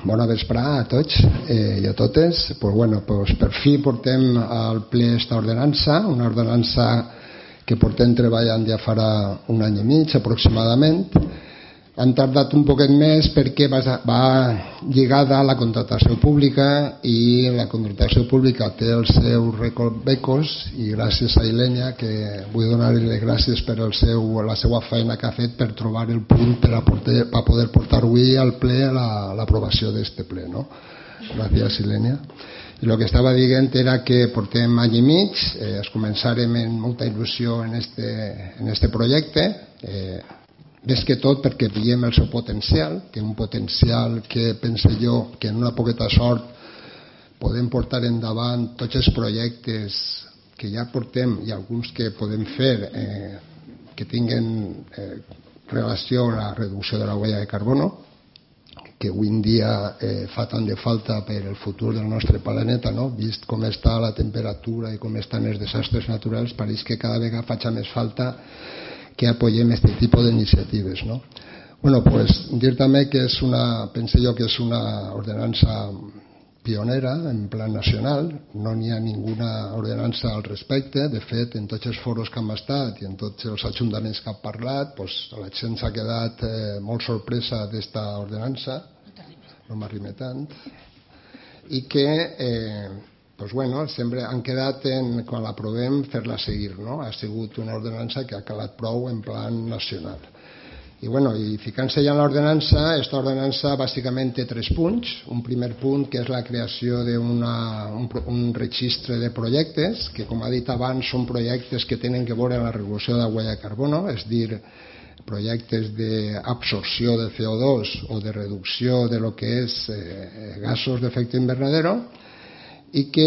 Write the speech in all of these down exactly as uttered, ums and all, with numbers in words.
bona vesprada a tots eh, i a totes. Pues bueno, pues per fi portem al ple esta ordenança, una ordenança que portem treballant ja farà un any i mig aproximadament. Han tardat un poquet més perquè va, va lligada a la contractació pública i la contractació pública té els seus recovecos i gràcies a Ilenia, que vull donar-li les gràcies per el seu, la seva feina que ha fet per trobar el punt per a, portar, per a poder portar avui al ple l'aprovació la, d'aquest ple, no? Gràcies, Ilenia. I el que estava dient era que portem any i mig, eh, es començarem amb molta il·lusió en este, en este projecte, eh, més que tot perquè veiem el seu potencial, que un potencial que penso jo que en una poqueta sort podem portar endavant tots els projectes que ja portem i alguns que podem fer eh, que tinguen eh, relació a la reducció de la huella de carbono, que avui en dia eh, fa tant de falta per el futur del nostre planeta, no? Vist com està la temperatura i com estan els desastres naturals, pareix que cada vegada faig més falta que apoyem este tipo de iniciatives, ¿no? Bueno, pues dir també que és una, penso jo que és una ordenança pionera en plan nacional, no n'hi ha ninguna ordenança al respecte. De fet, en tots els foros que hem estat i en tots els ajuntaments que han parlat, pues, la gent s'ha quedat eh, molt sorpresa d'esta ordenança, no m'arrime tant, i que eh, pues bueno, sempre han quedat en, quan l'aprovem, fer-la seguir, no? Ha sigut una ordenança que ha calat prou en plan nacional. I bueno, i ficant-se ja en l'ordenança, esta ordenança bàsicament té tres punts. Un primer punt que és la creació d'un un, un registre de projectes, que com ha dit abans són projectes que tenen que veure la reducció de la huella de carbono, és dir, projectes d'absorció de C O dos o de reducció de lo que és eh, gasos d'efecte invernadero, i que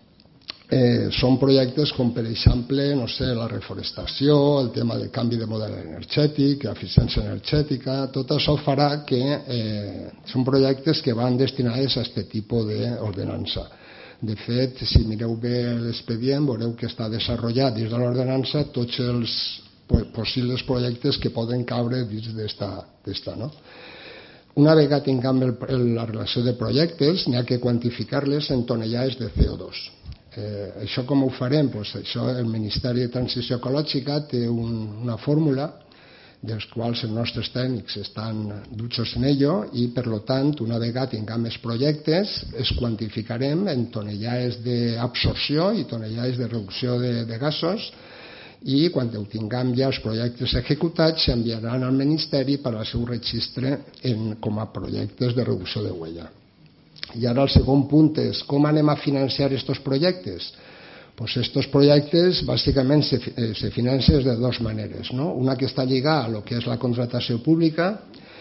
eh, són projectes com per exemple, no sé, la reforestació, el tema del canvi de model energètic, eficiència energètica, tot això farà que eh, són projectes que van destinats a aquest tipus d'ordenança. De fet, si mireu bé l'expedient, veureu que està desenvolupat dins de l'ordenança tots els possibles projectes que poden caure dins d'esta, no? Una vegada tinguem el, el, la relació de projectes, n'hi ha que quantificar-les en tonellades de C O dos. Eh, això com ho farem? Pues això, el Ministeri de Transició Ecològica té un, una fórmula dels quals els nostres tècnics estan dutxos en ello i, per tant, una vegada tinguem els projectes, es quantificarem en tonellades d'absorció i tonellades de reducció de, de gasos, i quan ho tinguem ja els projectes executats s'enviaran al Ministeri per al seu registre en, com a projectes de reducció de huella. I ara el segon punt és com anem a financiar aquests projectes? Pues estos projectes bàsicament se, se financen de dues maneres, no? Una que està lligada a lo que és la contractació pública,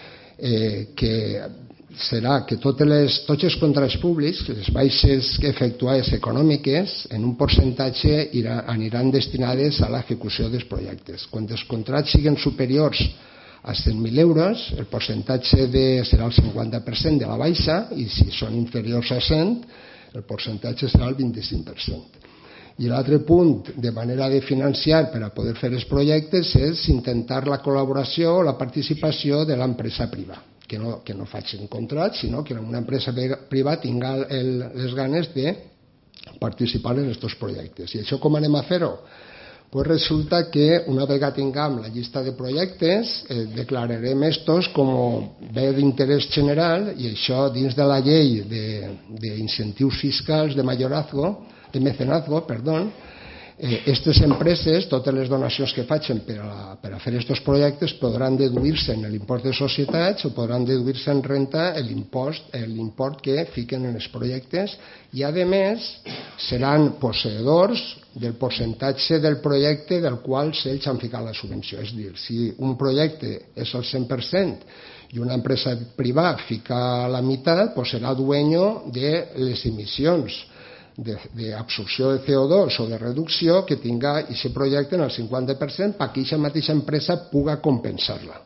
eh, que serà que totes les, tots els contractes públics, les baixes efectuades econòmiques, en un percentatge irà, aniran destinades a l'execució dels projectes. Quan els contractes siguin superiors a cent mil euros, el percentatge de, serà el cinquanta per cent de la baixa, i si són inferiors a cent, el percentatge serà el vint-i-cinc per cent. I l'altre punt, de manera de financiar per a poder fer els projectes, és intentar la col·laboració o la participació de l'empresa privada. Que no, que no facin contrats, sinó que una empresa privada tinga el, les ganes de participar en aquests projectes. I això com anem a fer-ho? Pues resulta que una vegada tinguem la llista de projectes, eh, declararem estos com bé d'interès general, i això dins de la llei d'incentius fiscals de mayorazgo, de mecenazgo, perdó, aquestes eh, empreses, totes les donacions que facin per a, per a fer aquests projectes podran deduir-se en l'impost de societats o podran deduir-se en renta l'import que fiquen en els projectes i, a més, seran posseïdors del percentatge del projecte del qual ells han ficat la subvenció. És a dir, si un projecte és el cent per cent i una empresa privada fica la meitat, pues serà dueño de les emissions d'absorció de C O dos o de reducció que tinga aquest projecte en el cinquanta per cent perquè aquesta mateixa empresa puga compensar-la.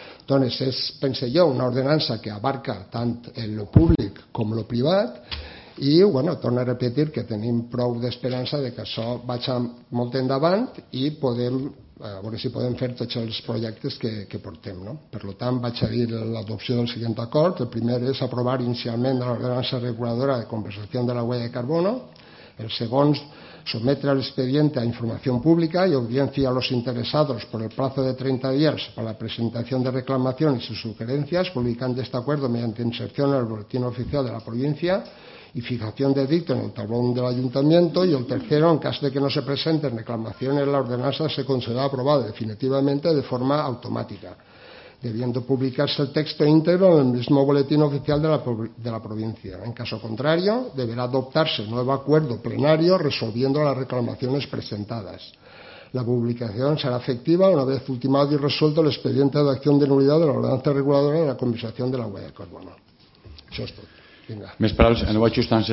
Doncs és, penso jo, una ordenança que abarca tant el públic com el privat i bueno, torno a repetir que tenim prou d'esperança de que això vagi molt endavant i podem a veure si podem fer tots els projectes que, que portem, no? Per tant, vaig a dir l'adopció del següent acord. El primer és aprovar inicialment la ordenanza reguladora de compensación de la huella de carbono. El segundo, someter al expediente a información pública y audiencia a los interesados por el plazo de treinta días para la presentación de reclamaciones y sugerencias, publicando este acuerdo mediante inserción en el boletín oficial de la provincia y fijación de edicto en el tablón del ayuntamiento. Y el tercero, en caso de que no se presenten reclamaciones, la ordenanza se considera aprobada definitivamente de forma automática, debiendo publicarse el texto íntegro en el mismo boletín oficial de la, de la provincia. En caso contrario, deberá adoptarse nuevo acuerdo plenario resolviendo las reclamaciones presentadas. La publicación será efectiva una vez ultimado y resuelto el expediente de acción de nulidad de la ordenanza reguladora de la compensación de la huella de carbono. Això és tot. Vinga. Més paraules, aneu ajustant